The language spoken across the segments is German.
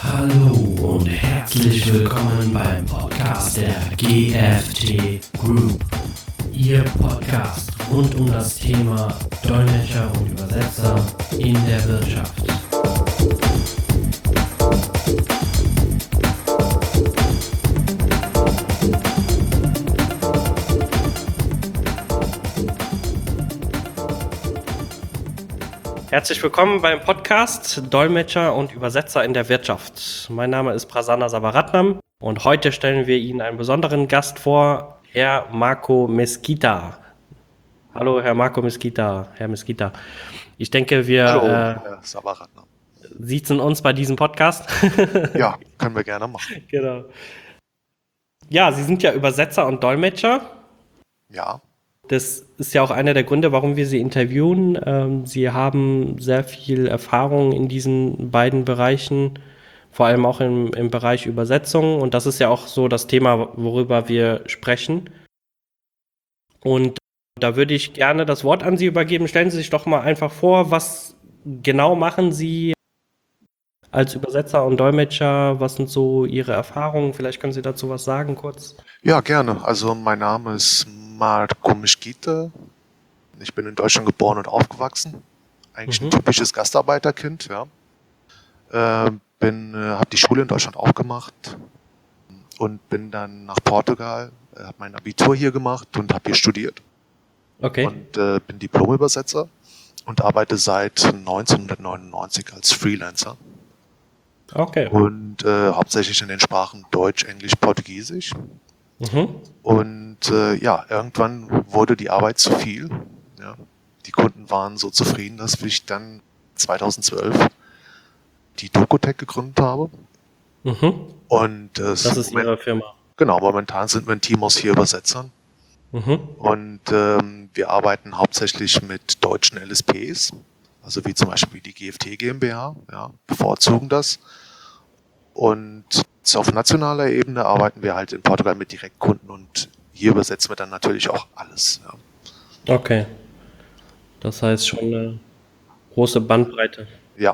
Hallo und herzlich willkommen beim Podcast der GFT Group. Ihr Podcast rund um das Thema Dolmetscher und Übersetzer in der Wirtschaft. Herzlich willkommen beim Podcast Dolmetscher und Übersetzer in der Wirtschaft. Mein Name ist Prasanna Savaratnam und heute stellen wir Ihnen einen besonderen Gast vor, Herr Marco Mesquita. Hallo, Herr Marco Mesquita. Herr Mesquita. Ich denke, wir Herr Savaratnam. siezen uns bei diesem Podcast. Ja, können wir gerne machen. Genau. Ja, Sie sind ja Übersetzer und Dolmetscher. Ja. Das ist ja auch einer der Gründe, warum wir Sie interviewen. Sie haben sehr viel Erfahrung in diesen beiden Bereichen, vor allem auch im Bereich Übersetzung. Und das ist ja auch so das Thema, worüber wir sprechen. Und da würde ich gerne das Wort an Sie übergeben. Stellen Sie sich doch mal einfach vor, was genau machen Sie als Übersetzer und Dolmetscher? Was sind so Ihre Erfahrungen? Vielleicht können Sie dazu was sagen kurz. Ja, gerne. Also mein Name ist Marco Mesquita. Ich bin in Deutschland geboren und aufgewachsen. Eigentlich ein typisches Gastarbeiterkind, ja. Habe die Schule in Deutschland auch gemacht und bin dann nach Portugal, habe mein Abitur hier gemacht und habe hier studiert. Okay. Und bin Diplomübersetzer und arbeite seit 1999 als Freelancer. Okay. Und hauptsächlich in den Sprachen Deutsch, Englisch, Portugiesisch. Und irgendwann wurde die Arbeit zu viel. Ja. Die Kunden waren so zufrieden, dass ich dann 2012 die Dokutech gegründet habe. Und Das ist Ihre Firma. Genau, momentan sind wir ein Team aus 4 Übersetzern. Und wir arbeiten hauptsächlich mit deutschen LSPs, also wie zum Beispiel die GFT GmbH, ja, bevorzugen das. Und auf nationaler Ebene arbeiten wir halt in Portugal mit Direktkunden und hier übersetzen wir dann natürlich auch alles. Ja. Okay. Das heißt schon eine große Bandbreite. Ja.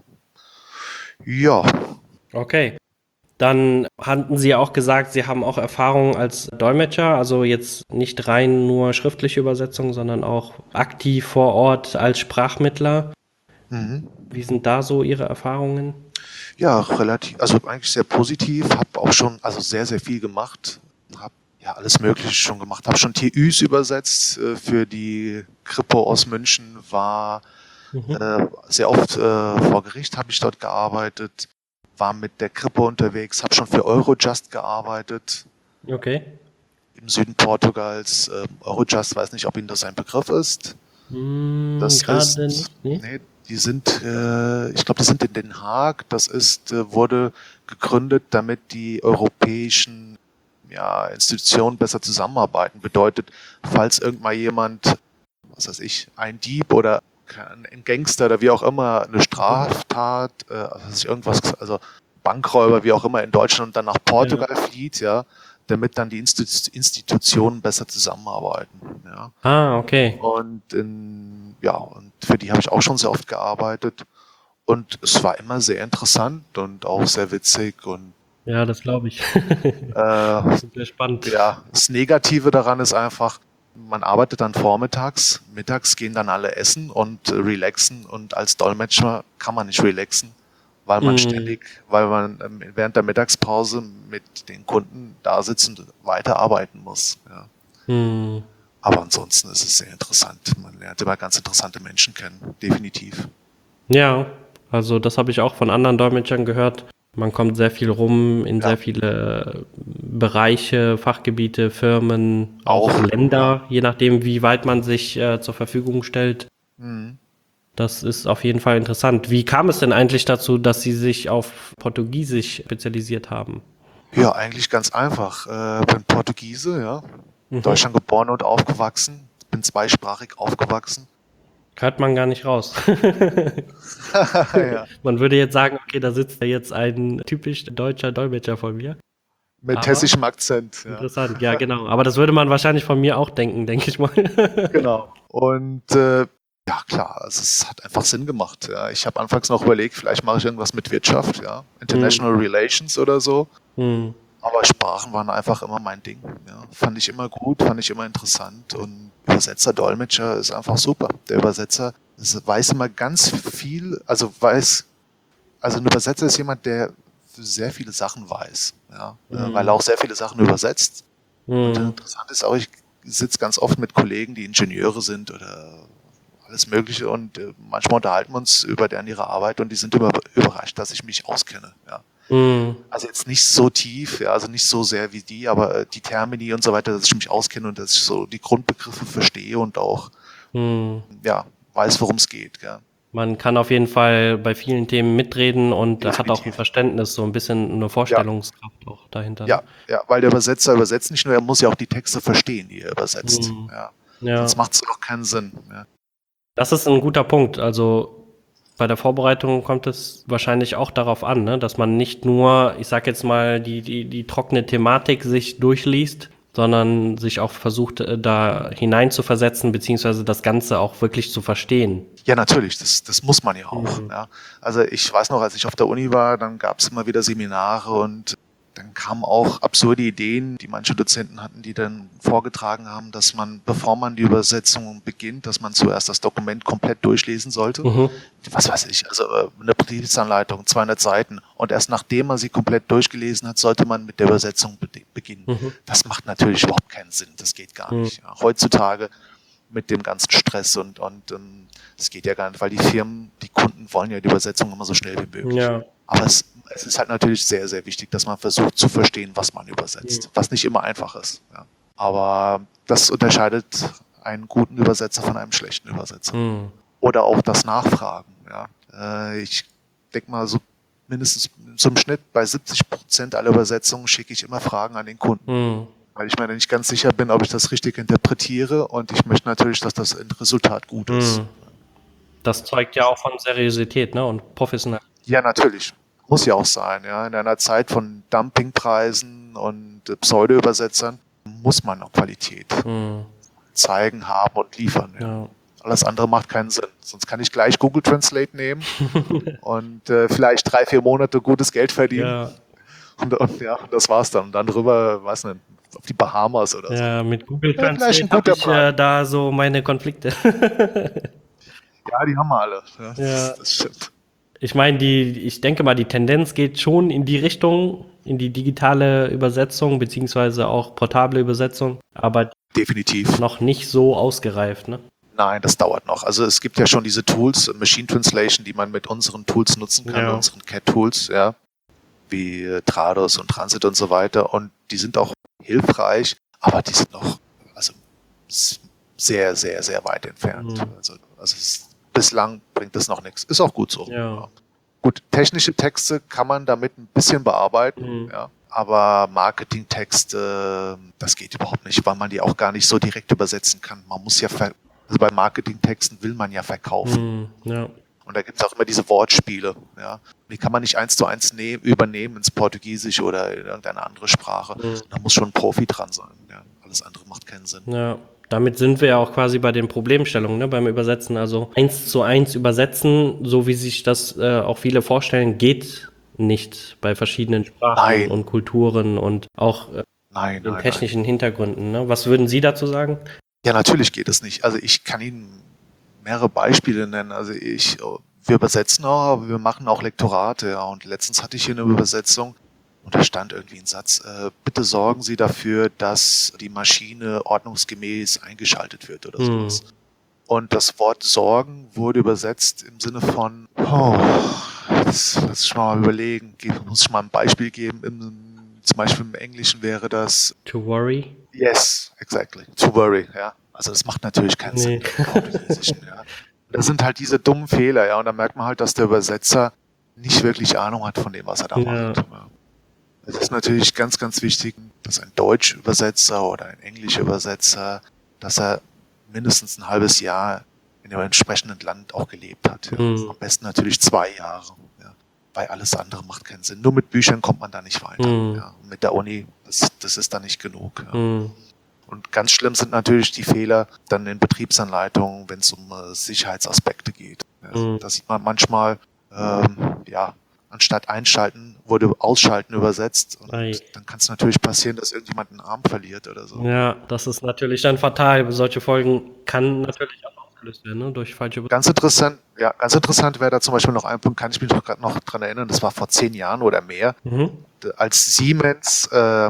Ja. Okay. Dann hatten Sie ja auch gesagt, Sie haben auch Erfahrung als Dolmetscher, also jetzt nicht rein nur schriftliche Übersetzung, sondern auch aktiv vor Ort als Sprachmittler. Wie sind da so Ihre Erfahrungen? Ja, also eigentlich sehr positiv, habe auch schon sehr, sehr viel gemacht, habe ja alles Mögliche schon gemacht, habe schon TÜs übersetzt für die Kripo aus München, war sehr oft vor Gericht habe ich dort gearbeitet, war mit der Kripo unterwegs, habe schon für Eurojust gearbeitet. Okay. Im Süden Portugals. Eurojust, weiß nicht, ob Ihnen das ein Begriff ist. Das gerade ist, nicht. nee, die sind, ich glaube, die sind in Den Haag. Das wurde gegründet, damit die europäischen Institutionen besser zusammenarbeiten. Bedeutet, falls irgendwann jemand, was weiß ich, ein Dieb oder ein Gangster oder wie auch immer eine Straftat, also Bankräuber, wie auch immer in Deutschland und dann nach Portugal flieht, ja, damit dann die Institutionen besser zusammenarbeiten. Ja. Ah, okay. Und für die habe ich auch schon sehr oft gearbeitet. Und es war immer sehr interessant und auch sehr witzig. Und Ja, das glaube ich. Das ist sehr spannend. ja, das Negative daran ist einfach, man arbeitet dann vormittags, mittags gehen dann alle essen und relaxen. Und als Dolmetscher kann man nicht relaxen, weil man während der Mittagspause mit den Kunden da sitzt und weiterarbeiten muss. Ja. Aber ansonsten ist es sehr interessant. Man lernt immer ganz interessante Menschen kennen, definitiv. Ja, also das habe ich auch von anderen Dolmetschern gehört. Man kommt sehr viel rum in sehr viele Bereiche, Fachgebiete, Firmen, auch Länder, je nachdem, wie weit man sich zur Verfügung stellt. Das ist auf jeden Fall interessant. Wie kam es denn eigentlich dazu, dass Sie sich auf Portugiesisch spezialisiert haben? Ja, eigentlich ganz einfach. Bin Portugiese, ja. In Deutschland geboren und aufgewachsen. Bin zweisprachig aufgewachsen. Hört man gar nicht raus. Ja. Man würde jetzt sagen, okay, da sitzt ja jetzt ein typisch deutscher Dolmetscher von mir. Mit hessischem Akzent. Ja. Interessant, ja genau. Aber das würde man wahrscheinlich von mir auch denken, denke ich mal. Genau. Und Ja, klar, also es hat einfach Sinn gemacht. Ja. Ich habe anfangs noch überlegt, vielleicht mache ich irgendwas mit Wirtschaft, ja, International Relations oder so. Hm. Aber Sprachen waren einfach immer mein Ding. Ja. Fand ich immer gut, fand ich immer interessant. Und Übersetzer, Dolmetscher ist einfach super. Der Übersetzer weiß immer ganz viel, also ein Übersetzer ist jemand, der sehr viele Sachen weiß, ja, weil er auch sehr viele Sachen übersetzt. Und Hm. interessant ist auch, ich sitze ganz oft mit Kollegen, die Ingenieure sind oder alles Mögliche und manchmal unterhalten wir uns über deren ihre Arbeit und die sind immer überrascht, dass ich mich auskenne. Ja. Hm. Also jetzt nicht so tief, ja, also nicht so sehr wie die, aber die Termini und so weiter, dass ich mich auskenne und dass ich so die Grundbegriffe verstehe und auch Hm. ja, weiß, worum es geht. Ja. Man kann auf jeden Fall bei vielen Themen mitreden und hat auch ein Definitiv. Verständnis, so ein bisschen eine Ja, Vorstellungskraft auch dahinter, ne? ja, ja, weil der Übersetzer übersetzt nicht nur, er muss ja auch die Texte verstehen, die er übersetzt. Hm. Ja. Ja. Sonst macht es doch keinen Sinn. Ja. Das ist ein guter Punkt. Also bei der Vorbereitung kommt es wahrscheinlich auch darauf an, ne, dass man nicht nur, ich sag jetzt mal, die trockene Thematik sich durchliest, sondern sich auch versucht, da hineinzuversetzen, beziehungsweise das Ganze auch wirklich zu verstehen. Ja, natürlich, das muss man ja auch. Mhm. Ja. Also ich weiß noch, als ich auf der Uni war, dann gab es immer wieder Seminare und dann kamen auch absurde Ideen, die manche Dozenten hatten, die dann vorgetragen haben, dass man, bevor man die Übersetzung beginnt, dass man zuerst das Dokument komplett durchlesen sollte. Mhm. Was weiß ich, also eine Betriebsanleitung, 200 Seiten. Und erst nachdem man sie komplett durchgelesen hat, sollte man mit der Übersetzung beginnen. Mhm. Das macht natürlich überhaupt keinen Sinn. Das geht gar nicht. Ja. Heutzutage mit dem ganzen Stress und das geht ja gar nicht, weil die Firmen, die Kunden wollen ja die Übersetzung immer so schnell wie möglich. Ja. Aber es ist halt natürlich sehr, sehr wichtig, dass man versucht zu verstehen, was man übersetzt, was nicht immer einfach ist. Ja. Aber das unterscheidet einen guten Übersetzer von einem schlechten Übersetzer. Mhm. Oder auch das Nachfragen. Ja. Ich denke mal, so mindestens zum Schnitt bei 70% aller Übersetzungen schicke ich immer Fragen an den Kunden. Mhm. Weil ich mir nicht ganz sicher bin, ob ich das richtig interpretiere und ich möchte natürlich, dass das Endresultat gut ist. Mhm. Das zeugt ja auch von Seriosität, ne, und Professionalität. Ja, natürlich. Muss ja auch sein. Ja. In einer Zeit von Dumpingpreisen und Pseudo-Übersetzern muss man auch Qualität Mhm. zeigen, haben und liefern. Ja. Ja. Alles andere macht keinen Sinn. Sonst kann ich gleich Google Translate nehmen und vielleicht 3, 4 Monate gutes Geld verdienen. Ja. Und ja, das war's dann. Und dann rüber, weiß nicht, auf die Bahamas oder so. Ja, mit Google Ja, vielleicht Translate ein habe guter ich Plan. da so meine Konflikte. Ja, die haben wir alle. Ja, Ja. das stimmt. Ich meine, ich denke mal, die Tendenz geht schon in die Richtung, in die digitale Übersetzung, beziehungsweise auch portable Übersetzung, aber Definitiv. noch nicht so ausgereift, ne? Nein, das dauert noch. Also es gibt ja schon diese Tools, Machine Translation, die man mit unseren Tools nutzen kann, Ja. unseren CAT-Tools, ja, wie Trados und Transit und so weiter. Und die sind auch hilfreich, aber die sind noch also sehr, sehr, sehr weit entfernt. Mhm. Also bislang bringt das noch nichts. Ist auch gut so. Ja. Gut, technische Texte kann man damit ein bisschen bearbeiten, Mhm. ja. Aber Marketingtexte, das geht überhaupt nicht, weil man die auch gar nicht so direkt übersetzen kann. Man muss ja, also bei Marketingtexten will man ja verkaufen. Mhm. Ja. Und da gibt es auch immer diese Wortspiele, ja. Die kann man nicht 1:1 übernehmen ins Portugiesische oder in irgendeine andere Sprache. Mhm. Da muss schon ein Profi dran sein. Ja. Alles andere macht keinen Sinn. Ja. Damit sind wir ja auch quasi bei den Problemstellungen, ne, beim Übersetzen. Also 1:1 übersetzen, so wie sich das auch viele vorstellen, geht nicht bei verschiedenen Sprachen Nein. und Kulturen und auch Nein, den nein, technischen Hintergründen. Ne? Was würden Sie dazu sagen? Ja, natürlich geht es nicht. Also ich kann Ihnen mehrere Beispiele nennen. Also wir übersetzen auch, aber wir machen auch Lektorate. Ja. Und letztens hatte ich hier eine Übersetzung und da stand irgendwie ein Satz, bitte sorgen Sie dafür, dass die Maschine ordnungsgemäß eingeschaltet wird oder sowas. Und das Wort sorgen wurde übersetzt im Sinne von, lass ich mal überlegen, muss ich mal ein Beispiel geben. Zum Beispiel im Englischen wäre das To worry? Yes, exactly. To worry, ja. Also das macht natürlich keinen Sinn im Portugiesischen, ja. Das sind halt diese dummen Fehler, ja. Und da merkt man halt, dass der Übersetzer nicht wirklich Ahnung hat von dem, was er da macht. Ja. Es ist natürlich ganz, ganz wichtig, dass ein Deutsch-Übersetzer oder ein Englisch-Übersetzer, dass er mindestens ein halbes Jahr in dem entsprechenden Land auch gelebt hat. Ja. Am besten natürlich 2 Jahre. Ja. Weil alles andere macht keinen Sinn. Nur mit Büchern kommt man da nicht weiter. Ja. Und mit der Uni, das ist da nicht genug. Ja. Und Und ganz schlimm sind natürlich die Fehler dann in Betriebsanleitungen, wenn es um Sicherheitsaspekte geht. Mhm. Da sieht man manchmal, anstatt einschalten, wurde ausschalten übersetzt. Und Ei. dann kann es natürlich passieren, dass irgendjemand einen Arm verliert oder so. Ja, das ist natürlich dann fatal. Solche Folgen kann natürlich auch ausgelöst werden, ne? Durch falsche Ganz interessant wäre da zum Beispiel noch ein Punkt, kann ich mich gerade noch dran erinnern, das war vor 10 Jahren oder mehr, als Siemens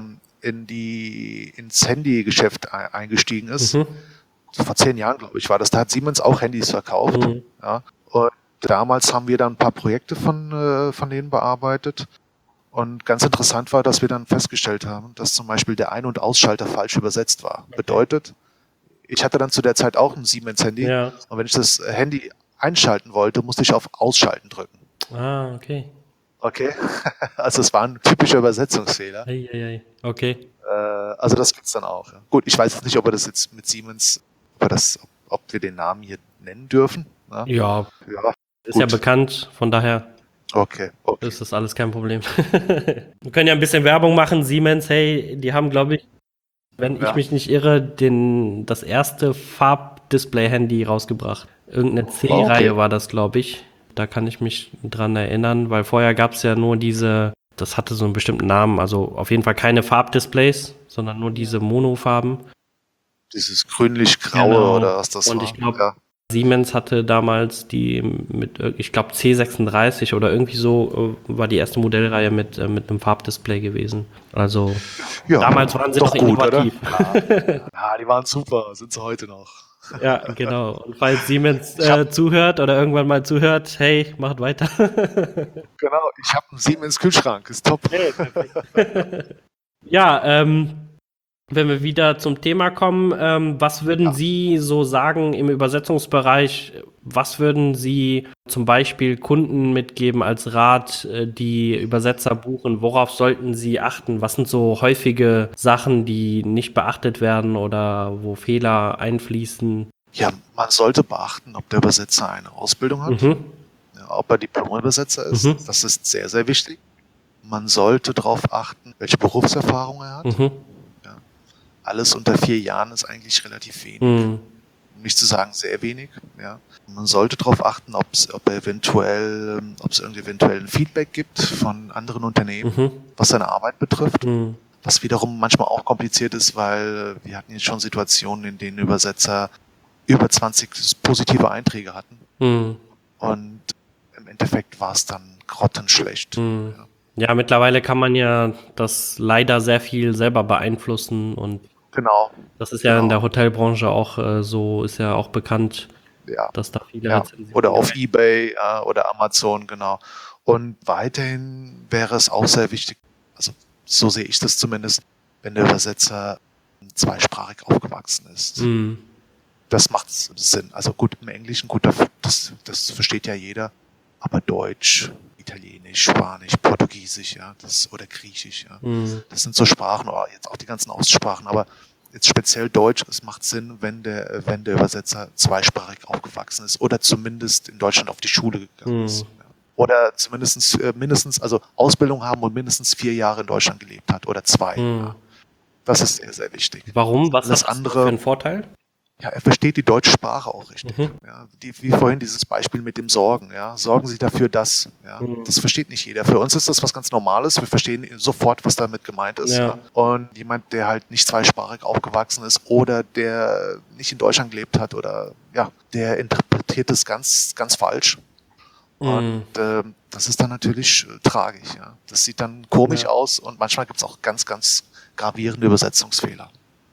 ins Handygeschäft eingestiegen ist. Vor 10 Jahren, glaube ich, war das. Da hat Siemens auch Handys verkauft. Ja. Und damals haben wir dann ein paar Projekte von denen bearbeitet. Und ganz interessant war, dass wir dann festgestellt haben, dass zum Beispiel der Ein- und Ausschalter falsch übersetzt war. Okay. Bedeutet, ich hatte dann zu der Zeit auch ein Siemens-Handy. Ja. Und wenn ich das Handy einschalten wollte, musste ich auf Ausschalten drücken. Ah, okay. Okay? Also es war ein typischer Übersetzungsfehler. Okay. Also das gibt's dann auch. Ja. Gut, ich weiß jetzt nicht, ob wir das jetzt mit Siemens, ob wir den Namen hier nennen dürfen. Ne? Ja, Ja, ist gut. ja bekannt, von daher Okay. ist das alles kein Problem. Wir können ja ein bisschen Werbung machen. Siemens, hey, die haben, glaube ich, wenn ich mich nicht irre, das erste Farbdisplay-Handy rausgebracht. Irgendeine C-Reihe war das, glaube ich. Da kann ich mich dran erinnern, weil vorher gab es ja nur das hatte so einen bestimmten Namen, also auf jeden Fall keine Farbdisplays, sondern nur diese Monofarben. Dieses grünlich-graue oder was das war. Und ich glaube, Siemens hatte damals die mit, ich glaube, C36 oder irgendwie so war die erste Modellreihe mit einem Farbdisplay gewesen. Also damals waren sie noch innovativ. Ja, die waren super, sind sie heute noch. Ja, genau. Und falls Siemens zuhört oder irgendwann mal zuhört, hey, macht weiter. Genau, ich habe einen Siemens Kühlschrank, ist top. Hey, ja, wenn wir wieder zum Thema kommen, was würden Sie so sagen im Übersetzungsbereich? Was würden Sie zum Beispiel Kunden mitgeben als Rat, die Übersetzer buchen? Worauf sollten sie achten? Was sind so häufige Sachen, die nicht beachtet werden oder wo Fehler einfließen? Ja, man sollte beachten, ob der Übersetzer eine Ausbildung hat, ob er Diplom-Übersetzer ist. Das ist sehr, sehr wichtig. Man sollte darauf achten, welche Berufserfahrung er hat. Ja. Alles unter 4 Jahren ist eigentlich relativ wenig. Um nicht zu sagen sehr wenig. Ja. Man sollte darauf achten, ob es eventuell ein Feedback gibt von anderen Unternehmen, was seine Arbeit betrifft. Was wiederum manchmal auch kompliziert ist, weil wir hatten jetzt schon Situationen, in denen Übersetzer über 20 positive Einträge hatten. Und im Endeffekt war es dann grottenschlecht. Ja, mittlerweile kann man ja das leider sehr viel selber beeinflussen und das ist ja in der Hotelbranche auch so, ist ja auch bekannt, dass da viele Rezensionen oder auf eBay oder Amazon, genau. Und weiterhin wäre es auch sehr wichtig, also so sehe ich das zumindest, wenn der Übersetzer zweisprachig aufgewachsen ist. Das macht Sinn. Also gut, im Englischen, gut, das versteht ja jeder, aber Deutsch, Italienisch, Spanisch, Portugiesisch, oder Griechisch, das sind so Sprachen, oder jetzt auch die ganzen Ostsprachen, aber jetzt speziell Deutsch, es macht Sinn, wenn der Übersetzer zweisprachig aufgewachsen ist oder zumindest in Deutschland auf die Schule gegangen ist. Oder zumindest mindestens, also Ausbildung haben und mindestens 4 Jahre in Deutschland gelebt hat oder 2. Das ist sehr, sehr wichtig. Warum? Was ist das andere für einen Vorteil? Ja, er versteht die deutsche Sprache auch richtig. Ja, wie vorhin dieses Beispiel mit dem Sorgen. Ja, sorgen Sie dafür, dass. Ja, das versteht nicht jeder. Für uns ist das was ganz Normales. Wir verstehen sofort, was damit gemeint ist. Ja. Und jemand, der halt nicht zweisprachig aufgewachsen ist oder der nicht in Deutschland gelebt hat oder der interpretiert es ganz, ganz falsch. Und das ist dann natürlich tragisch. Ja. Das sieht dann komisch aus und manchmal gibt es auch ganz, ganz gravierende Übersetzungsfehler.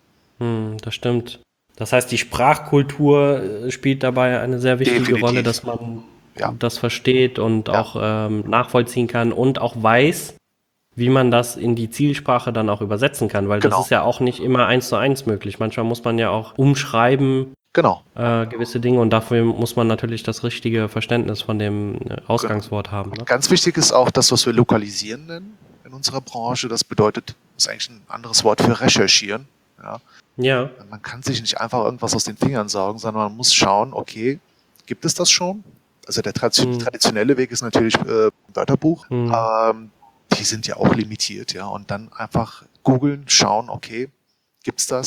Das stimmt. Das heißt, die Sprachkultur spielt dabei eine sehr wichtige Rolle, dass man das versteht und auch nachvollziehen kann und auch weiß, wie man das in die Zielsprache dann auch übersetzen kann, weil das ist ja auch nicht immer 1:1 möglich. Manchmal muss man ja auch umschreiben gewisse Dinge und dafür muss man natürlich das richtige Verständnis von dem Ausgangswort haben. Ne? Ganz wichtig ist auch das, was wir lokalisieren nennen in unserer Branche. Das bedeutet, das ist eigentlich ein anderes Wort für recherchieren. Ja. Man kann sich nicht einfach irgendwas aus den Fingern saugen, sondern man muss schauen, okay, gibt es das schon? Also der traditionelle Weg ist natürlich Wörterbuch. Die sind ja auch limitiert, und dann einfach googeln, schauen, okay, gibt's das?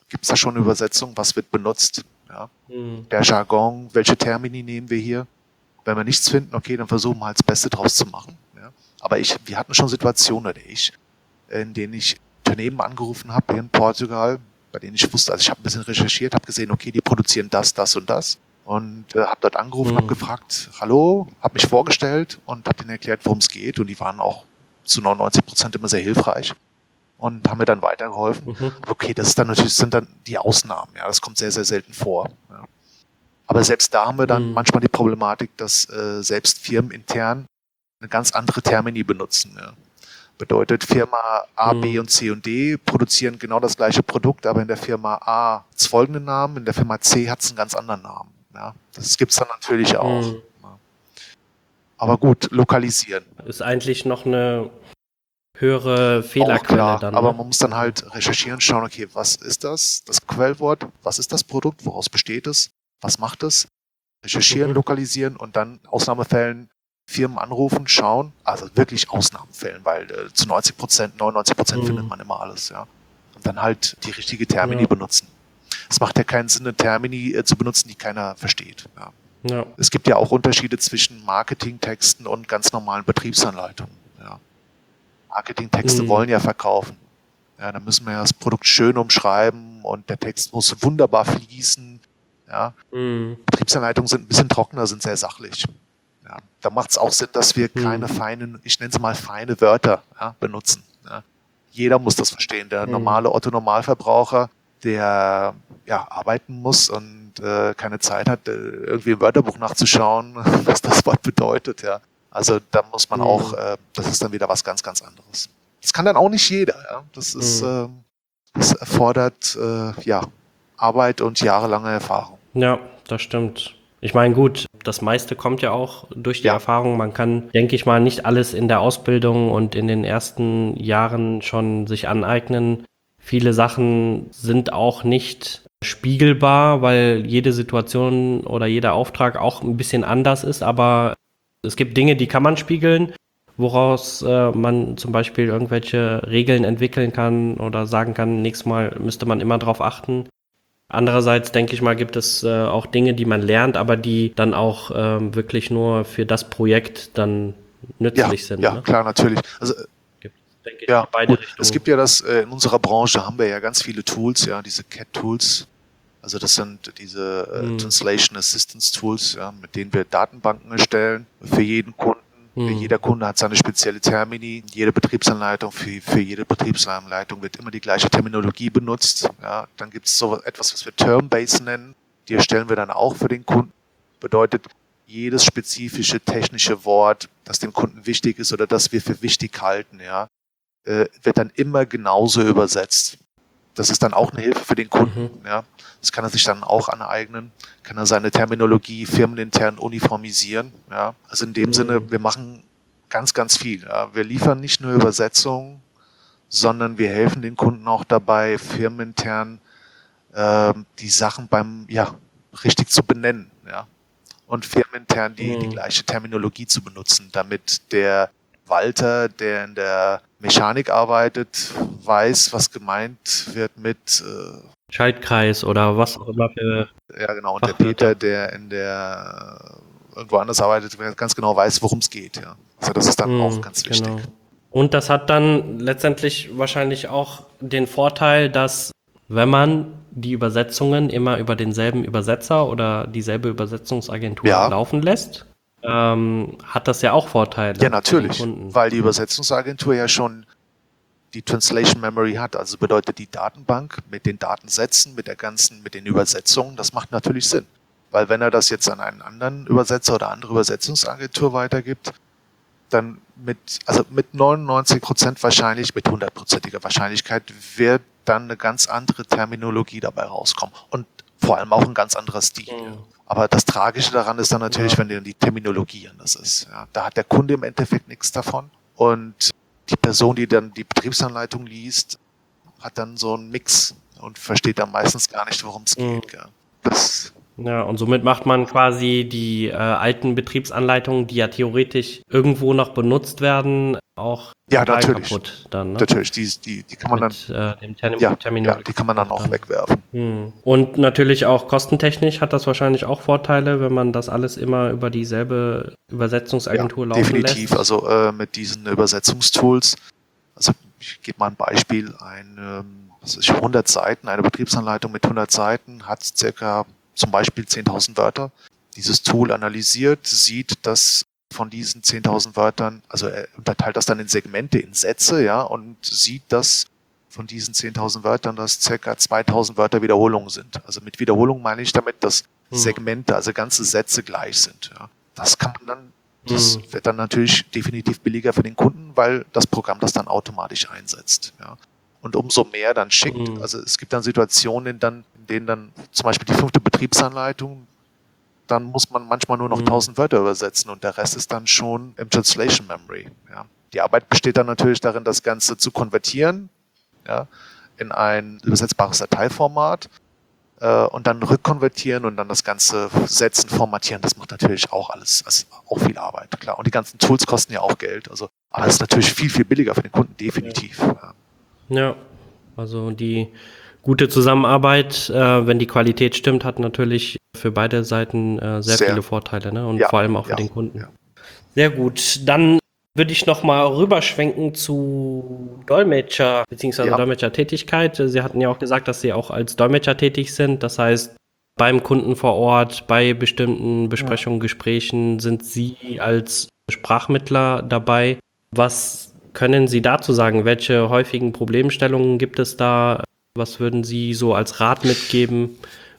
Gibt es da schon eine Übersetzung? Was wird benutzt? Ja. Mhm. Der Jargon, welche Termini nehmen wir hier? Wenn wir nichts finden, okay, dann versuchen wir halt das Beste draus zu machen. Ja. Aber wir hatten schon Situationen, in denen ich Unternehmen angerufen habe hier in Portugal, bei denen ich wusste, also ich habe ein bisschen recherchiert, habe gesehen, okay, die produzieren das, das und das. Und habe dort angerufen, habe gefragt, hallo, habe mich vorgestellt und habe denen erklärt, worum es geht. Und die waren auch zu 99% immer sehr hilfreich und haben mir dann weitergeholfen. Okay, sind dann die Ausnahmen. Ja, das kommt sehr, sehr selten vor. Ja. Aber selbst da haben wir dann manchmal die Problematik, dass selbst Firmen intern eine ganz andere Termini benutzen. Ja. Bedeutet, Firma A, B und C und D produzieren genau das gleiche Produkt, aber in der Firma A hat es folgenden Namen, in der Firma C hat es einen ganz anderen Namen. Ja. Das gibt es dann natürlich auch. Ja. Aber gut, lokalisieren. Ist eigentlich noch eine höhere Fehlerquelle klar, dann. aber Ne? man muss dann halt recherchieren, schauen, okay, was ist das Quellwort, was ist das Produkt, woraus besteht es, was macht es, recherchieren, lokalisieren und dann in Ausnahmefällen Firmen anrufen, schauen, also wirklich Ausnahmefällen, weil zu 99% findet man immer alles, ja. Und dann halt die richtige Termini benutzen. Es macht ja keinen Sinn, eine Termini zu benutzen, die keiner versteht. Ja. Ja. Es gibt ja auch Unterschiede zwischen Marketingtexten und ganz normalen Betriebsanleitungen. Ja. Marketingtexte wollen ja verkaufen. Ja, da müssen wir ja das Produkt schön umschreiben und der Text muss wunderbar fließen. Ja. Betriebsanleitungen sind ein bisschen trockener, sind sehr sachlich. Ja. Da macht es auch Sinn, dass wir keine feinen, ich nenne es mal feine Wörter benutzen. Ja. Jeder muss das verstehen. Der normale Otto-Normalverbraucher, der arbeiten muss und keine Zeit hat, irgendwie im Wörterbuch nachzuschauen, was das Wort bedeutet. Ja. Also da muss man auch, das ist dann wieder was ganz, ganz anderes. Das kann dann auch nicht jeder. Ja. Das erfordert Arbeit und jahrelange Erfahrung. Ja, das stimmt. Ich meine, gut, das meiste kommt ja auch durch die Erfahrung. Man kann, denke ich mal, nicht alles in der Ausbildung und in den ersten Jahren schon sich aneignen. Viele Sachen sind auch nicht spiegelbar, weil jede Situation oder jeder Auftrag auch ein bisschen anders ist. Aber es gibt Dinge, die kann man spiegeln, woraus man zum Beispiel irgendwelche Regeln entwickeln kann oder sagen kann, nächstes Mal müsste man immer drauf achten. Andererseits, denke ich mal, gibt es auch Dinge, die man lernt, aber die dann auch wirklich nur für das Projekt dann nützlich sind. Ja, ne? klar, natürlich. Also, Gibt, denke ich, beide Richtungen. Es gibt ja in unserer Branche haben wir ja ganz viele Tools, ja, diese CAT-Tools. Also das sind diese Translation Assistance Tools, ja, mit denen wir Datenbanken erstellen für jeden Kunden. Jeder Kunde hat seine spezielle Termini. Jede Betriebsanleitung, für jede Betriebsanleitung wird immer die gleiche Terminologie benutzt. Ja, dann gibt es so etwas, was wir Term-Base nennen. Die erstellen wir dann auch für den Kunden. Bedeutet, jedes spezifische technische Wort, das dem Kunden wichtig ist oder das wir für wichtig halten, ja, wird dann immer genauso übersetzt. Das ist dann auch eine Hilfe für den Kunden. Ja. Das kann er sich dann auch aneignen, kann er seine Terminologie firmenintern uniformisieren. Ja. Also in dem Sinne, wir machen ganz, ganz viel. Ja. Wir liefern nicht nur Übersetzungen, sondern wir helfen den Kunden auch dabei, firmenintern die Sachen richtig zu benennen. Ja. Und firmenintern die gleiche Terminologie zu benutzen, damit der Walter, der in der Mechanik arbeitet, weiß, was gemeint wird mit Schaltkreis oder was auch immer für. Ja, genau. Und der Peter, der irgendwo anders arbeitet, ganz genau weiß, worum es geht. Ja. Also das ist dann auch ganz wichtig. Genau. Und das hat dann letztendlich wahrscheinlich auch den Vorteil, dass wenn man die Übersetzungen immer über denselben Übersetzer oder dieselbe Übersetzungsagentur laufen lässt, hat das ja auch Vorteile. Ja, natürlich, weil die Übersetzungsagentur ja schon die Translation Memory hat, also bedeutet die Datenbank mit den Datensätzen, mit den Übersetzungen, das macht natürlich Sinn. Weil wenn er das jetzt an einen anderen Übersetzer oder andere Übersetzungsagentur weitergibt, dann mit 99% wahrscheinlich, mit 100%iger Wahrscheinlichkeit wird dann eine ganz andere Terminologie dabei rauskommen. Und vor allem auch ein ganz anderer Stil. Ja. Aber das Tragische daran ist dann natürlich, wenn die Terminologie anders ist. Ja. Da hat der Kunde im Endeffekt nichts davon. Und die Person, die dann die Betriebsanleitung liest, hat dann so einen Mix und versteht dann meistens gar nicht, worum es geht. Ja. Ja, und somit macht man quasi die alten Betriebsanleitungen, die ja theoretisch irgendwo noch benutzt werden, auch Ja, total natürlich. kaputt dann, ne? Natürlich, die kann man dann, Mit dem ja, Terminal. die kann man dann auch wegwerfen. Und natürlich auch kostentechnisch hat das wahrscheinlich auch Vorteile, wenn man das alles immer über dieselbe Übersetzungsagentur laufen Definitiv. lässt. Also mit diesen Übersetzungstools, also ich gebe mal ein Beispiel, 100 Seiten, eine Betriebsanleitung mit 100 Seiten hat circa zum Beispiel 10.000 Wörter. Dieses Tool analysiert, sieht, dass von diesen 10.000 Wörtern, also er unterteilt das dann in Segmente, in Sätze, ja, und sieht, dass von diesen 10.000 Wörtern, dass circa 2.000 Wörter Wiederholungen sind. Also mit Wiederholung meine ich damit, dass Segmente, also ganze Sätze gleich sind. Ja. Das kann man dann, das wird dann natürlich definitiv billiger für den Kunden, weil das Programm das dann automatisch einsetzt. Ja. Und umso mehr dann schickt, also es gibt dann Situationen, in denen dann zum Beispiel die 5. Betriebsanleitung, dann muss man manchmal nur noch 1.000 Wörter übersetzen und der Rest ist dann schon im Translation Memory. Ja. Die Arbeit besteht dann natürlich darin, das Ganze zu konvertieren, ja, in ein übersetzbares Dateiformat und dann rückkonvertieren und dann das Ganze setzen, formatieren. Das macht natürlich auch alles, also auch viel Arbeit, klar. Und die ganzen Tools kosten ja auch Geld. Also, aber es ist natürlich viel, viel billiger für den Kunden, definitiv. Ja, also die gute Zusammenarbeit, wenn die Qualität stimmt, hat natürlich für beide Seiten sehr viele Vorteile, ne? Und vor allem auch für den Kunden. Ja. Sehr gut. Dann würde ich nochmal rüberschwenken zu Dolmetscher bzw. Dolmetschertätigkeit. Sie hatten ja auch gesagt, dass Sie auch als Dolmetscher tätig sind. Das heißt, beim Kunden vor Ort, bei bestimmten Besprechungen, Gesprächen sind Sie als Sprachmittler dabei. Was können Sie dazu sagen? Welche häufigen Problemstellungen gibt es da? Was würden Sie so als Rat mitgeben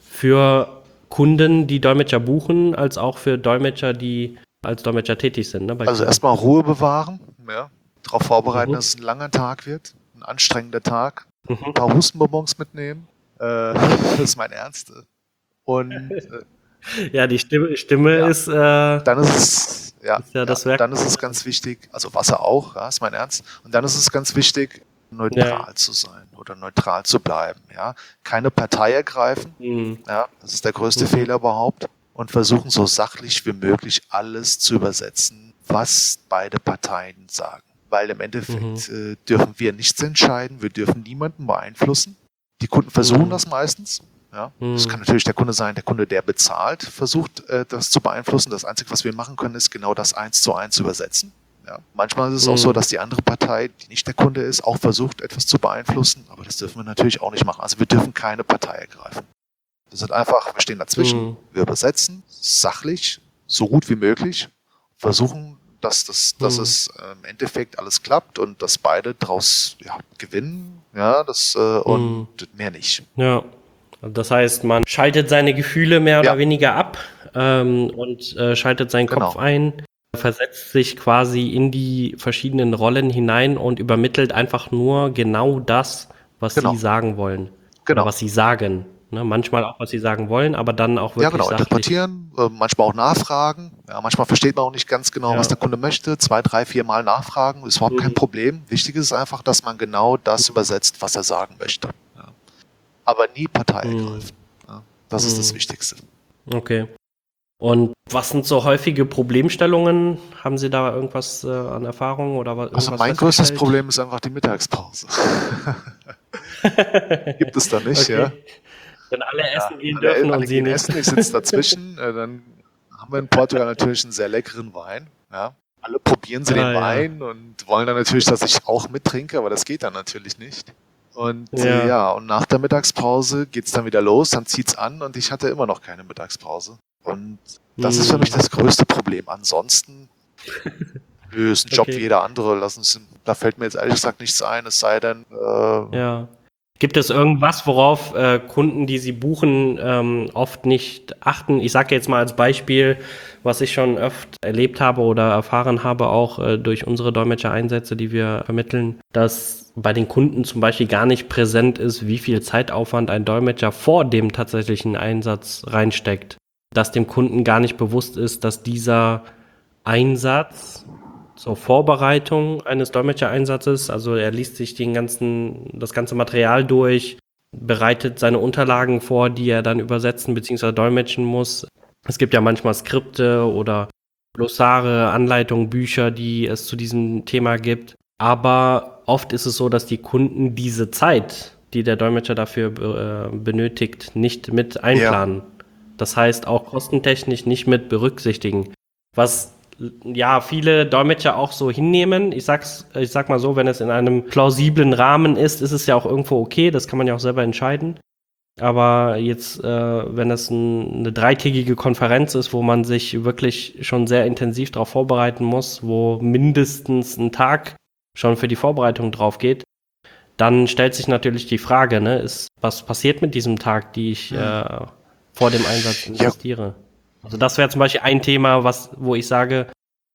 für Kunden, die Dolmetscher buchen, als auch für Dolmetscher, die als Dolmetscher tätig sind? Ne, also erstmal Ruhe bewahren, ja, darauf vorbereiten, dass es ein langer Tag wird, ein anstrengender Tag, ein paar Hustenbonbons mitnehmen, das ist mein Ernst. Und ja, die Stimme ist dann ist es das Werk. Dann ist es ganz wichtig, also Wasser auch, ja, ist mein Ernst. Und dann ist es ganz wichtig, neutral zu sein oder neutral zu bleiben, ja. Keine Partei ergreifen, ja, das ist der größte Fehler überhaupt. Und versuchen so sachlich wie möglich alles zu übersetzen, was beide Parteien sagen. Weil im Endeffekt dürfen wir nichts entscheiden, wir dürfen niemanden beeinflussen. Die Kunden versuchen das meistens. Ja. Das kann natürlich der Kunde sein, der Kunde, der bezahlt, versucht das zu beeinflussen. Das Einzige, was wir machen können, ist genau das 1:1 übersetzen. Ja. Manchmal ist es auch so, dass die andere Partei, die nicht der Kunde ist, auch versucht, etwas zu beeinflussen. Aber das dürfen wir natürlich auch nicht machen. Also wir dürfen keine Partei ergreifen. Wir sind einfach, wir stehen dazwischen, wir übersetzen sachlich, so gut wie möglich, versuchen, dass es im Endeffekt alles klappt und dass beide daraus gewinnen, ja, und mehr nicht. Ja, das heißt, man schaltet seine Gefühle mehr oder weniger ab und schaltet seinen Kopf ein, versetzt sich quasi in die verschiedenen Rollen hinein und übermittelt einfach nur genau das, was Sie sagen wollen. Oder was Sie sagen. Ne, manchmal auch, was Sie sagen wollen, aber dann auch wirklich sachlich. Interpretieren, manchmal auch nachfragen. Ja, manchmal versteht man auch nicht ganz genau, was der Kunde möchte. 2, 3, 4 Mal nachfragen, ist überhaupt kein Problem. Wichtig ist einfach, dass man genau das übersetzt, was er sagen möchte. Ja. Aber nie Partei ergreifen. Ja, das ist das Wichtigste. Okay. Und was sind so häufige Problemstellungen? Haben Sie da irgendwas an Erfahrung oder was? Also mein größtes Problem ist einfach die Mittagspause. Gibt es da nicht, ja. Wenn alle essen gehen dürfen und Sie nicht. Essen, ich sitze dazwischen, dann haben wir in Portugal natürlich einen sehr leckeren Wein. Ja. Alle probieren sie den Wein und wollen dann natürlich, dass ich auch mittrinke, aber das geht dann natürlich nicht. Und und nach der Mittagspause geht's dann wieder los, dann zieht's an und ich hatte immer noch keine Mittagspause. Und das ist für mich das größte Problem. Ansonsten ist ein Job wie jeder andere. Da fällt mir jetzt ehrlich gesagt nichts ein, es sei denn, Gibt es irgendwas, worauf Kunden, die Sie buchen, oft nicht achten? Ich sage jetzt mal als Beispiel, was ich schon oft erlebt habe oder erfahren habe, auch durch unsere Dolmetscher-Einsätze, die wir vermitteln, dass bei den Kunden zum Beispiel gar nicht präsent ist, wie viel Zeitaufwand ein Dolmetscher vor dem tatsächlichen Einsatz reinsteckt. Dass dem Kunden gar nicht bewusst ist, dass dieser Einsatz zur Vorbereitung eines Dolmetschereinsatzes, also er liest sich das ganze Material durch, bereitet seine Unterlagen vor, die er dann übersetzen bzw. dolmetschen muss. Es gibt ja manchmal Skripte oder Glossare, Anleitungen, Bücher, die es zu diesem Thema gibt. Aber oft ist es so, dass die Kunden diese Zeit, die der Dolmetscher dafür benötigt, nicht mit einplanen. Ja. Das heißt, auch kostentechnisch nicht mit berücksichtigen. Was ja viele Dolmetscher auch so hinnehmen. Ich sag mal so, wenn es in einem plausiblen Rahmen ist es ja auch irgendwo okay. Das kann man ja auch selber entscheiden. Aber jetzt, wenn es eine dreitägige Konferenz ist, wo man sich wirklich schon sehr intensiv darauf vorbereiten muss, wo mindestens ein Tag schon für die Vorbereitung drauf geht, dann stellt sich natürlich die Frage, ne, was passiert mit diesem Tag, die ich vor dem Einsatz investiere? Ja. Also das wäre zum Beispiel ein Thema, wo ich sage,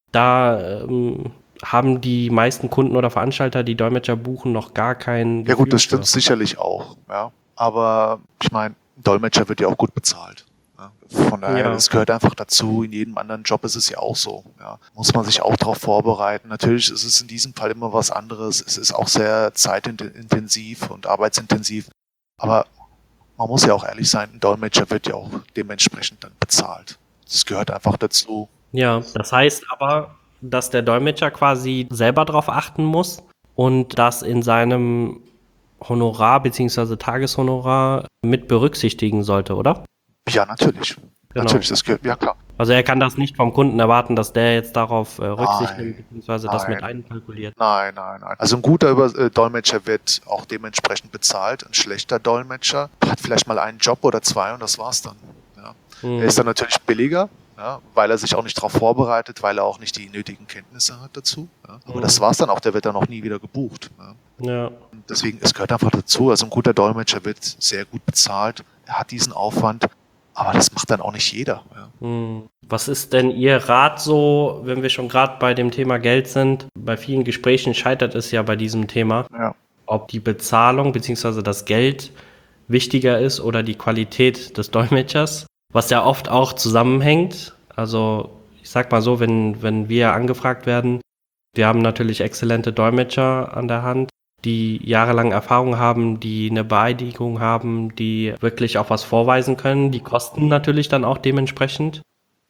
da haben die meisten Kunden oder Veranstalter, die Dolmetscher buchen, noch gar keinen Gefühl. Ja gut, das stimmt sicherlich auch, ja. Aber ich meine, ein Dolmetscher wird ja auch gut bezahlt. Ja. Von daher, das gehört einfach dazu. In jedem anderen Job ist es ja auch so. Ja. Muss man sich auch darauf vorbereiten. Natürlich ist es in diesem Fall immer was anderes. Es ist auch sehr zeitintensiv und arbeitsintensiv. Aber man muss ja auch ehrlich sein, ein Dolmetscher wird ja auch dementsprechend dann bezahlt. Das gehört einfach dazu. Ja, das heißt aber, dass der Dolmetscher quasi selber darauf achten muss und das in seinem Honorar bzw. Tageshonorar mit berücksichtigen sollte, oder? Ja, natürlich. Genau. Natürlich, das gehört, ja klar. Also er kann das nicht vom Kunden erwarten, dass der jetzt darauf Rücksicht nimmt, beziehungsweise das mit einkalkuliert. Nein. Also ein guter Dolmetscher wird auch dementsprechend bezahlt. Ein schlechter Dolmetscher hat vielleicht mal einen Job oder zwei und das war's dann. Ja. Er ist dann natürlich billiger, ja, weil er sich auch nicht darauf vorbereitet, weil er auch nicht die nötigen Kenntnisse hat dazu. Ja. Aber das war's dann auch, der wird dann auch nie wieder gebucht. Ja. Deswegen, es gehört einfach dazu. Also ein guter Dolmetscher wird sehr gut bezahlt. Er hat diesen Aufwand. Aber das macht dann auch nicht jeder. Ja. Was ist denn Ihr Rat so, wenn wir schon gerade bei dem Thema Geld sind? Bei vielen Gesprächen scheitert es ja bei diesem Thema, ob die Bezahlung bzw. das Geld wichtiger ist oder die Qualität des Dolmetschers, was ja oft auch zusammenhängt. Also ich sag mal so, wenn wir angefragt werden, wir haben natürlich exzellente Dolmetscher an der Hand, die jahrelang Erfahrung haben, die eine Beeidigung haben, die wirklich auch was vorweisen können. Die kosten natürlich dann auch dementsprechend.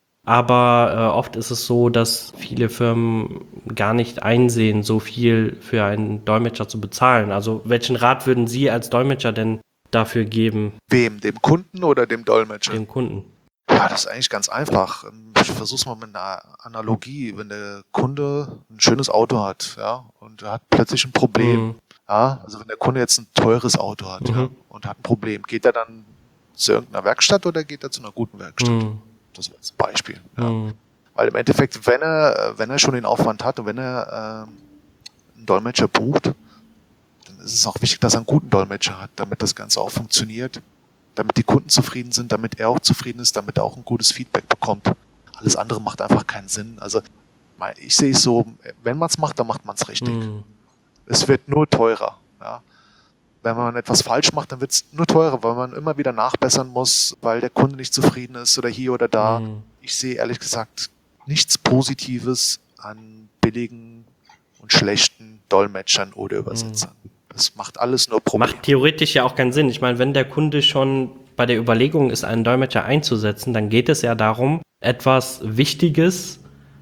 Aber oft ist es so, dass viele Firmen gar nicht einsehen, so viel für einen Dolmetscher zu bezahlen. Also welchen Rat würden Sie als Dolmetscher denn dafür geben? Wem? Dem Kunden oder dem Dolmetscher? Dem Kunden. Ja, das ist eigentlich ganz einfach. Ich versuche es mal mit einer Analogie. Wenn der Kunde ein schönes Auto hat, ja, und er hat plötzlich ein Problem, ja, also wenn der Kunde jetzt ein teures Auto hat, ja, und hat ein Problem, geht er dann zu irgendeiner Werkstatt oder geht er zu einer guten Werkstatt? Das ist ein Beispiel. Ja. Weil im Endeffekt, wenn er schon den Aufwand hat und wenn er einen Dolmetscher bucht, dann ist es auch wichtig, dass er einen guten Dolmetscher hat, damit das Ganze auch funktioniert, damit die Kunden zufrieden sind, damit er auch zufrieden ist, damit er auch ein gutes Feedback bekommt. Alles andere macht einfach keinen Sinn. Also ich sehe es so, wenn man es macht, dann macht man es richtig. Es wird nur teurer. Ja. Wenn man etwas falsch macht, dann wird es nur teurer, weil man immer wieder nachbessern muss, weil der Kunde nicht zufrieden ist oder hier oder da. Ich sehe ehrlich gesagt nichts Positives an billigen und schlechten Dolmetschern oder Übersetzern. Das macht alles nur Probleme. Macht theoretisch ja auch keinen Sinn. Ich meine, wenn der Kunde schon bei der Überlegung ist, einen Dolmetscher einzusetzen, dann geht es ja darum, etwas Wichtiges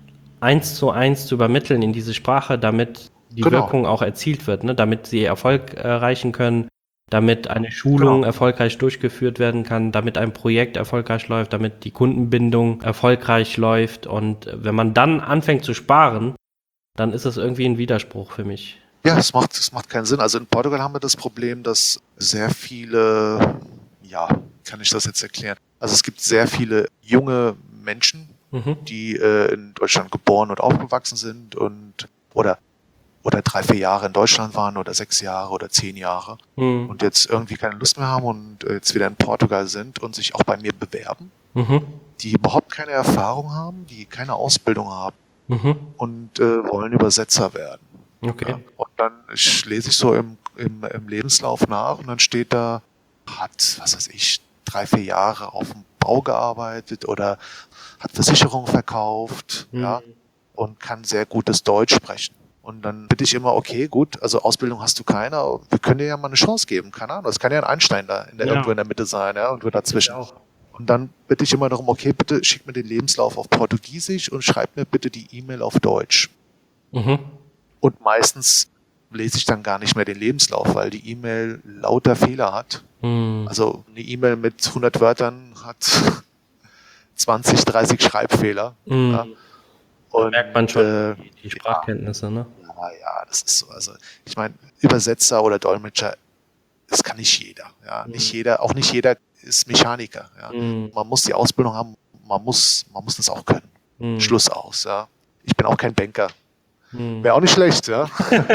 1:1 zu übermitteln in diese Sprache, damit die Wirkung auch erzielt wird, ne? Damit sie Erfolg erreichen können, damit eine Schulung erfolgreich durchgeführt werden kann, damit ein Projekt erfolgreich läuft, damit die Kundenbindung erfolgreich läuft. Und wenn man dann anfängt zu sparen, dann ist es irgendwie ein Widerspruch für mich. Ja, das macht keinen Sinn. Also in Portugal haben wir das Problem, dass sehr viele, kann ich das jetzt erklären? Also es gibt sehr viele junge Menschen, die in Deutschland geboren und aufgewachsen sind und oder 3-4 Jahre in Deutschland waren oder 6 Jahre oder 10 Jahre und jetzt irgendwie keine Lust mehr haben und jetzt wieder in Portugal sind und sich auch bei mir bewerben, die überhaupt keine Erfahrung haben, die keine Ausbildung haben und wollen Übersetzer werden. Okay. Ja, und dann lese ich so im Lebenslauf nach und dann steht da, hat, 3-4 Jahre auf dem Bau gearbeitet oder hat Versicherungen verkauft, und kann sehr gutes Deutsch sprechen. Und dann bitte ich immer, okay, gut, also Ausbildung hast du keine, aber wir können dir ja mal eine Chance geben, keine Ahnung. Es kann ja ein Einstein da irgendwo in der Mitte sein, ja, und wir dazwischen. Auch. Und dann bitte ich immer darum, okay, bitte schick mir den Lebenslauf auf Portugiesisch und schreib mir bitte die E-Mail auf Deutsch. Mhm. Und meistens lese ich dann gar nicht mehr den Lebenslauf, weil die E-Mail lauter Fehler hat. Mhm. Also eine E-Mail mit 100 Wörtern hat 20, 30 Schreibfehler. Mhm. Ja. Und, merkt man schon die Sprachkenntnisse, ne? Ja, das ist so. Also ich meine, Übersetzer oder Dolmetscher, das kann nicht jeder. Ja, nicht jeder, auch nicht jeder ist Mechaniker. Ja. Man muss die Ausbildung haben, man muss das auch können. Schluss aus. Ja. Ich bin auch kein Banker. Wäre auch nicht schlecht, ja.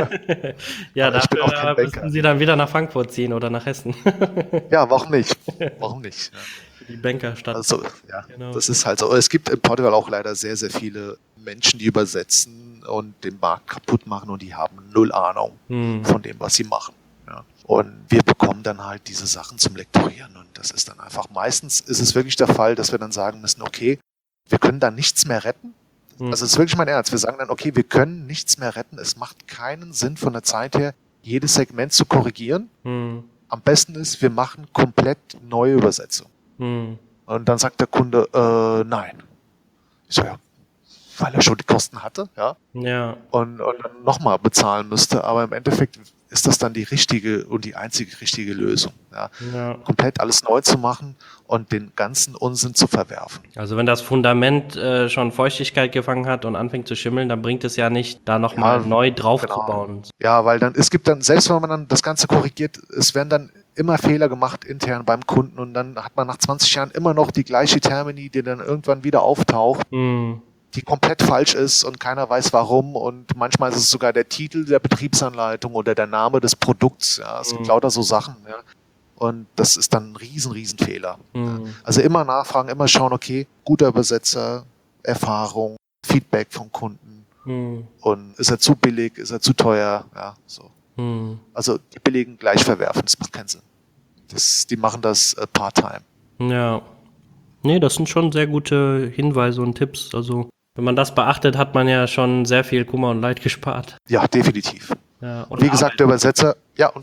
Ja, aber ich bin auch kein Banker. Müssen Sie dann wieder nach Frankfurt ziehen oder nach Hessen. Ja, warum nicht? Warum nicht? Ja. Die Bankerstadt. Also, ja, genau. Das ist halt so. Es gibt in Portugal auch leider sehr, sehr viele Menschen, die übersetzen und den Markt kaputt machen und die haben null Ahnung von dem, was sie machen. Ja. Und wir bekommen dann halt diese Sachen zum Lektorieren und das ist dann einfach, meistens ist es wirklich der Fall, dass wir dann sagen müssen, okay, wir können da nichts mehr retten. Also es ist wirklich mein Ernst. Wir sagen dann, okay, wir können nichts mehr retten. Es macht keinen Sinn von der Zeit her, jedes Segment zu korrigieren. Am besten ist, wir machen komplett neue Übersetzung. Und dann sagt der Kunde, nein. Ich so, ja, weil er schon die Kosten hatte, ja. Und dann nochmal bezahlen müsste. Aber im Endeffekt ist das dann die richtige und die einzige richtige Lösung. Ja. Komplett alles neu zu machen und den ganzen Unsinn zu verwerfen. Also wenn das Fundament schon Feuchtigkeit gefangen hat und anfängt zu schimmeln, dann bringt es ja nicht, da nochmal neu drauf zu bauen. Ja, weil dann, es gibt dann, selbst wenn man dann das Ganze korrigiert, es werden dann immer Fehler gemacht intern beim Kunden und dann hat man nach 20 Jahren immer noch die gleiche Termini, die dann irgendwann wieder auftaucht, die komplett falsch ist und keiner weiß warum und manchmal ist es sogar der Titel der Betriebsanleitung oder der Name des Produkts, ja, es gibt lauter so Sachen, ja. Und das ist dann ein riesen Fehler. Ja. Also immer nachfragen, immer schauen, okay, guter Übersetzer, Erfahrung, Feedback vom Kunden und ist er zu billig, ist er zu teuer, ja, so. Also die billigen gleich verwerfen, das macht keinen Sinn. Die machen das part-time. Ja. Nee, das sind schon sehr gute Hinweise und Tipps. Also wenn man das beachtet, hat man ja schon sehr viel Kummer und Leid gespart. Ja, definitiv. Ja, und wie gesagt, der Übersetzer,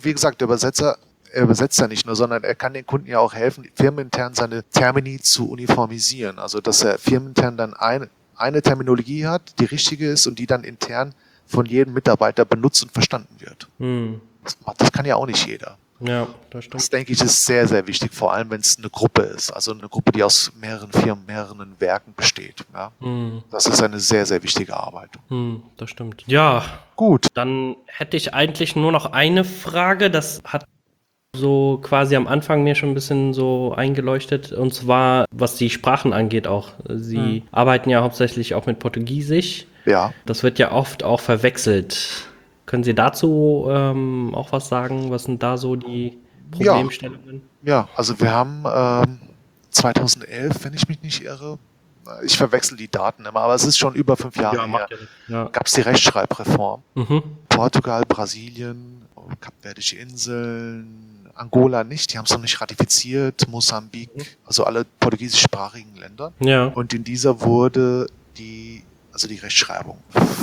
er übersetzt ja nicht nur, sondern er kann den Kunden ja auch helfen, firmenintern seine Termini zu uniformisieren. Also dass er firmenintern dann eine Terminologie hat, die richtige ist und die dann intern von jedem Mitarbeiter benutzt und verstanden wird. Das kann ja auch nicht jeder. Ja, das stimmt. Das, denke ich, ist sehr, sehr wichtig, vor allem wenn es eine Gruppe ist. Also eine Gruppe, die aus mehreren Firmen, mehreren Werken besteht. Ja? Das ist eine sehr, sehr wichtige Arbeit. Das stimmt. Ja, gut. Dann hätte ich eigentlich nur noch eine Frage. Das hat so quasi am Anfang mir schon ein bisschen so eingeleuchtet. Und zwar, was die Sprachen angeht auch. Sie arbeiten ja hauptsächlich auch mit Portugiesisch. Ja. Das wird ja oft auch verwechselt. Können Sie dazu auch was sagen? Was sind da so die Problemstellungen? Ja, also wir haben 2011, wenn ich mich nicht irre, ich verwechsel die Daten immer, aber es ist schon über 5 Jahre her, gab es die Rechtschreibreform. Portugal, Brasilien, Kapverdische Inseln, Angola nicht, die haben es noch nicht ratifiziert, Mosambik, also alle portugiesischsprachigen Länder. Ja. Und in dieser wurde die Rechtschreibung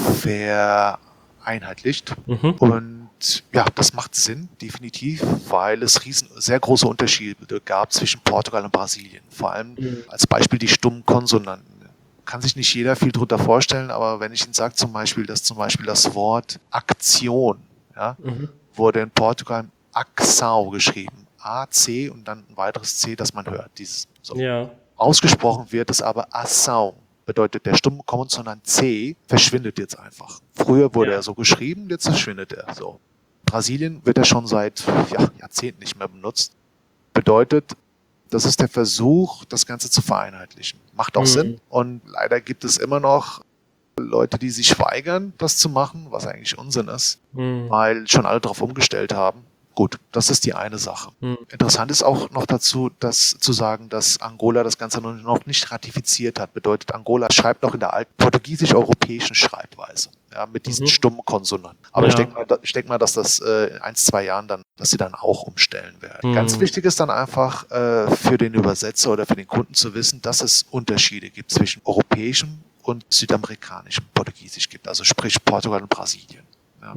vereinheitlicht. Und ja, das macht Sinn, definitiv, weil es sehr große Unterschiede gab zwischen Portugal und Brasilien. Vor allem als Beispiel die stummen Konsonanten. Kann sich nicht jeder viel drunter vorstellen, aber wenn ich Ihnen sage zum Beispiel das Wort Aktion, ja, wurde in Portugal Ação geschrieben. A-C und dann ein weiteres C, das man hört. Ausgesprochen wird es aber Ação. Bedeutet, der stumme Konsonant C verschwindet jetzt einfach. Früher wurde er so geschrieben, jetzt verschwindet er so. In Brasilien wird er schon seit Jahrzehnten nicht mehr benutzt. Bedeutet, das ist der Versuch, das Ganze zu vereinheitlichen. Macht auch Sinn. Und leider gibt es immer noch Leute, die sich weigern, das zu machen, was eigentlich Unsinn ist, weil schon alle darauf umgestellt haben. Gut, das ist die eine Sache. Interessant ist auch noch dazu, zu sagen, dass Angola das Ganze noch nicht ratifiziert hat. Bedeutet, Angola schreibt noch in der alten portugiesisch-europäischen Schreibweise, ja, mit diesen stummen Konsonanten. Aber ich denke mal, dass das in 1-2 Jahren dass sie dann auch umstellen werden. Ganz wichtig ist dann einfach für den Übersetzer oder für den Kunden zu wissen, dass es Unterschiede gibt zwischen europäischem und südamerikanischem Portugiesisch gibt, also sprich Portugal und Brasilien. Ja.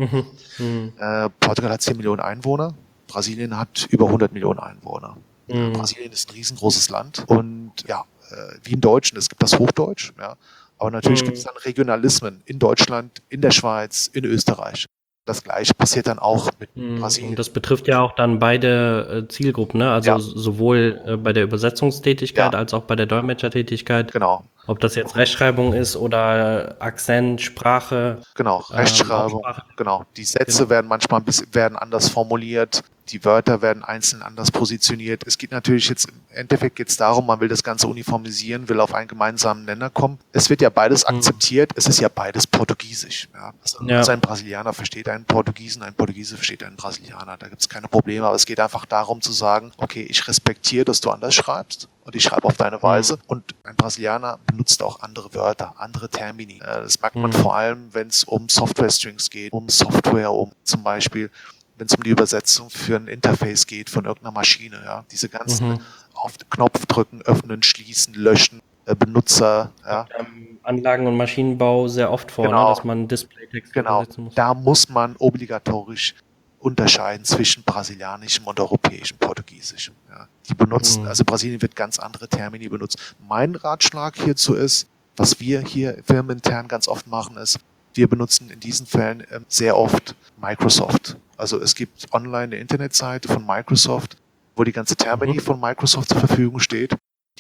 Portugal hat 10 Millionen Einwohner, Brasilien hat über 100 Millionen Einwohner. Brasilien ist ein riesengroßes Land und ja, wie im Deutschen, es gibt das Hochdeutsch, ja, aber natürlich gibt es dann Regionalismen in Deutschland, in der Schweiz, in Österreich. Das Gleiche passiert dann auch mit Brasilien. Und das betrifft ja auch dann beide Zielgruppen, ne? Also sowohl bei der Übersetzungstätigkeit als auch bei der Dolmetschertätigkeit. Genau. Ob das jetzt Rechtschreibung ist oder Akzent, Sprache. Genau, Rechtschreibung, genau. Die Sätze werden manchmal werden anders formuliert, die Wörter werden einzeln anders positioniert. Es geht natürlich jetzt, im Endeffekt geht es darum, man will das Ganze uniformisieren, will auf einen gemeinsamen Nenner kommen. Es wird ja beides akzeptiert, es ist ja beides Portugiesisch. Ja. Also ein Brasilianer versteht einen Portugiesen, ein Portugiese versteht einen Brasilianer. Da gibt es keine Probleme, aber es geht einfach darum zu sagen, okay, ich respektiere, dass du anders schreibst. Und ich schreibe auf deine Weise. Und ein Brasilianer benutzt auch andere Wörter, andere Termini. Das merkt man vor allem, wenn es um Software-Strings geht, um Software, um zum Beispiel, wenn es um die Übersetzung für ein Interface geht von irgendeiner Maschine. Ja. Diese ganzen auf den Knopf drücken, öffnen, schließen, löschen, Benutzer. Ja. Anlagen- und Maschinenbau sehr oft vor, ne, dass man Displaytext übersetzen muss. Da muss man obligatorisch unterscheiden zwischen brasilianischem und europäischem Portugiesisch. Ja. Die benutzen, also Brasilien wird ganz andere Termini benutzt. Mein Ratschlag hierzu ist, was wir hier firmenintern ganz oft machen, ist, wir benutzen in diesen Fällen sehr oft Microsoft. Also es gibt online eine Internetseite von Microsoft, wo die ganze Termini von Microsoft zur Verfügung steht.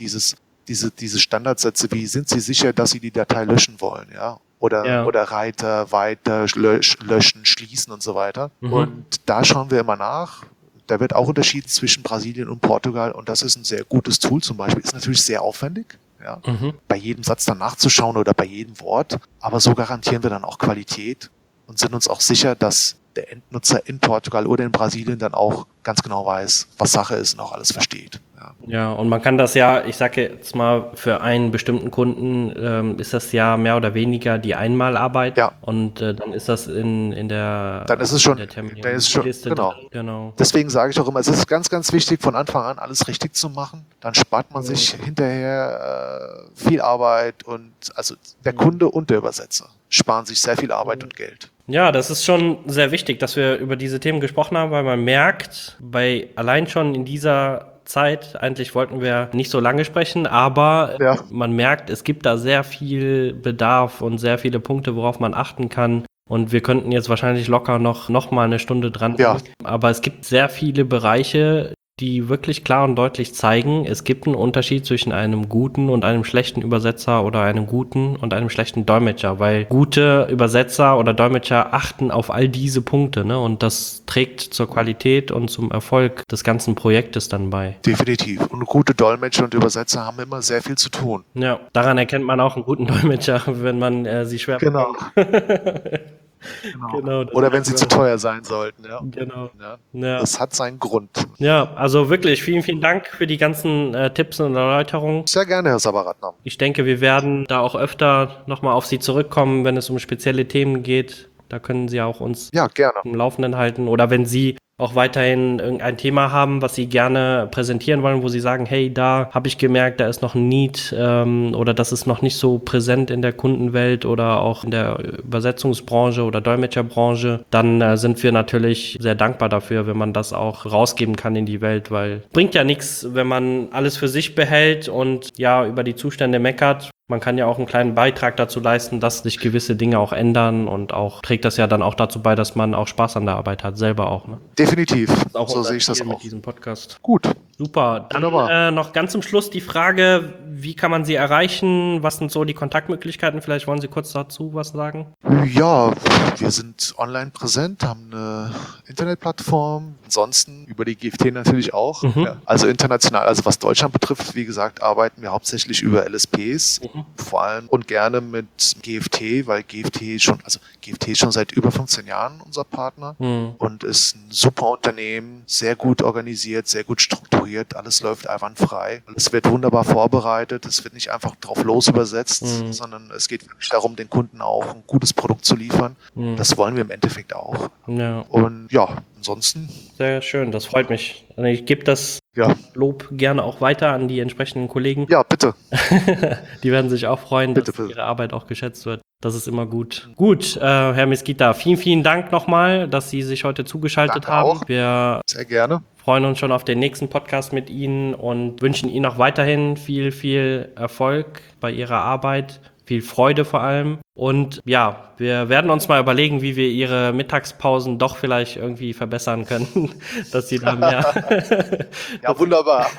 Diese Standardsätze wie, sind Sie sicher, dass Sie die Datei löschen wollen, ja? Oder Reiter, weiter, löschen, schließen und so weiter. Und da schauen wir immer nach. Da wird auch unterschieden zwischen Brasilien und Portugal und das ist ein sehr gutes Tool zum Beispiel. Ist natürlich sehr aufwendig, ja, bei jedem Satz dann nachzuschauen oder bei jedem Wort. Aber so garantieren wir dann auch Qualität und sind uns auch sicher, dass der Endnutzer in Portugal oder in Brasilien dann auch ganz genau weiß, was Sache ist und auch alles versteht. Ja, und man kann das ja, ich sage jetzt mal, für einen bestimmten Kunden ist das ja mehr oder weniger die Einmalarbeit. Ja. Und dann ist das in der Dann ist es schon, Terminierungsliste genau. Deswegen sage ich auch immer, es ist ganz, ganz wichtig, von Anfang an alles richtig zu machen. Dann spart man sich hinterher viel Arbeit und also der Kunde und der Übersetzer sparen sich sehr viel Arbeit und Geld. Ja, das ist schon sehr wichtig, dass wir über diese Themen gesprochen haben, weil man merkt, allein schon in dieser Zeit, eigentlich wollten wir nicht so lange sprechen, aber man merkt, es gibt da sehr viel Bedarf und sehr viele Punkte, worauf man achten kann. Und wir könnten jetzt wahrscheinlich locker noch mal eine Stunde dran. Ja. Aber es gibt sehr viele Bereiche, die wirklich klar und deutlich zeigen, es gibt einen Unterschied zwischen einem guten und einem schlechten Übersetzer oder einem guten und einem schlechten Dolmetscher, weil gute Übersetzer oder Dolmetscher achten auf all diese Punkte, ne? Und das trägt zur Qualität und zum Erfolg des ganzen Projektes dann bei. Definitiv. Und gute Dolmetscher und Übersetzer haben immer sehr viel zu tun. Ja, daran erkennt man auch einen guten Dolmetscher, wenn man sie schwer bekommt. Genau, oder wenn sie zu teuer sein sollten. Ja. Genau. Ja. Das hat seinen Grund. Ja, also wirklich vielen, vielen Dank für die ganzen Tipps und Erläuterungen. Sehr gerne, Herr Sabaratnam. Ich denke, wir werden da auch öfter nochmal auf Sie zurückkommen, wenn es um spezielle Themen geht. Da können Sie auch uns gerne im Laufenden halten. Oder wenn Sie auch weiterhin irgendein Thema haben, was Sie gerne präsentieren wollen, wo Sie sagen, hey, da habe ich gemerkt, da ist noch ein Need oder das ist noch nicht so präsent in der Kundenwelt oder auch in der Übersetzungsbranche oder Dolmetscherbranche, dann sind wir natürlich sehr dankbar dafür, wenn man das auch rausgeben kann in die Welt, weil bringt ja nichts, wenn man alles für sich behält und ja über die Zustände meckert. Man kann ja auch einen kleinen Beitrag dazu leisten, dass sich gewisse Dinge auch ändern und auch trägt das ja dann auch dazu bei, dass man auch Spaß an der Arbeit hat, selber auch. Ne? Definitiv. Auch so sehe ich das auch. Mit diesem Podcast. Gut. Super. Dann noch ganz zum Schluss die Frage, wie kann man Sie erreichen? Was sind so die Kontaktmöglichkeiten? Vielleicht wollen Sie kurz dazu was sagen? Ja, wir sind online präsent, haben eine Internetplattform, ansonsten über die GFT natürlich auch. Ja, also international, also was Deutschland betrifft, wie gesagt, arbeiten wir hauptsächlich über LSPs, vor allem und gerne mit GFT, weil GFT ist schon seit über 15 Jahren unser Partner und ist ein super Unternehmen, sehr gut organisiert, sehr gut strukturiert, alles läuft einwandfrei, alles wird wunderbar vorbereitet, es wird nicht einfach drauf los übersetzt, sondern es geht wirklich darum, den Kunden auch ein gutes Produkt zu liefern. Das wollen wir im Endeffekt auch. Ja. Und ja, ansonsten. Sehr schön, das freut mich. Ich gebe das Lob gerne auch weiter an die entsprechenden Kollegen. Ja, bitte. Die werden sich auch freuen, bitte. Ihre Arbeit auch geschätzt wird. Das ist immer gut. Gut, Herr Mesquita, vielen, vielen Dank nochmal, dass Sie sich heute zugeschaltet Danke haben. auch. Wir Sehr gerne. freuen uns schon auf den nächsten Podcast mit Ihnen und wünschen Ihnen auch weiterhin viel, viel Erfolg bei Ihrer Arbeit, viel Freude vor allem. Und ja, wir werden uns mal überlegen, wie wir Ihre Mittagspausen doch vielleicht irgendwie verbessern können, dass Sie da mehr... Ja, wunderbar.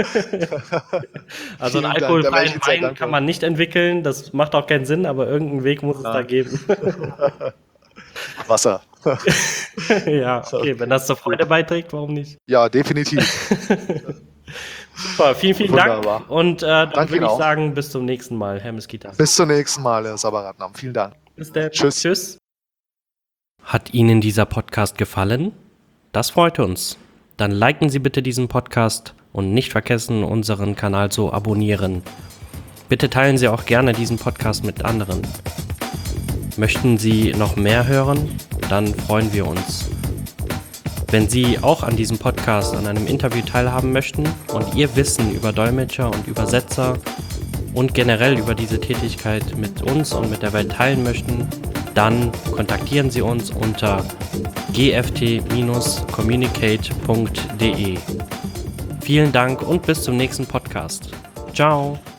Also einen Vielen Dank, da wäre ich alkoholfreien Ihnen sehr Wein dankbar. kann man nicht entwickeln, das macht auch keinen Sinn, aber irgendeinen Weg muss es da geben. Wasser. Ja, okay, wenn das zur Freude beiträgt, warum nicht? Ja, definitiv. Super, vielen, vielen Wunderbar. Dank und dann Danke würde Ihnen ich auch. sagen, bis zum nächsten Mal, Herr Mesquita. Bis zum nächsten Mal, Herr Sabaratnam. Vielen Dank. Bis dann. Tschüss. Tschüss. Hat Ihnen dieser Podcast gefallen? Das freut uns. Dann liken Sie bitte diesen Podcast und nicht vergessen, unseren Kanal zu abonnieren. Bitte teilen Sie auch gerne diesen Podcast mit anderen. Möchten Sie noch mehr hören? Dann freuen wir uns. Wenn Sie auch an diesem Podcast, an einem Interview teilhaben möchten und Ihr Wissen über Dolmetscher und Übersetzer und generell über diese Tätigkeit mit uns und mit der Welt teilen möchten, dann kontaktieren Sie uns unter gft-communicate.de. Vielen Dank und bis zum nächsten Podcast. Ciao!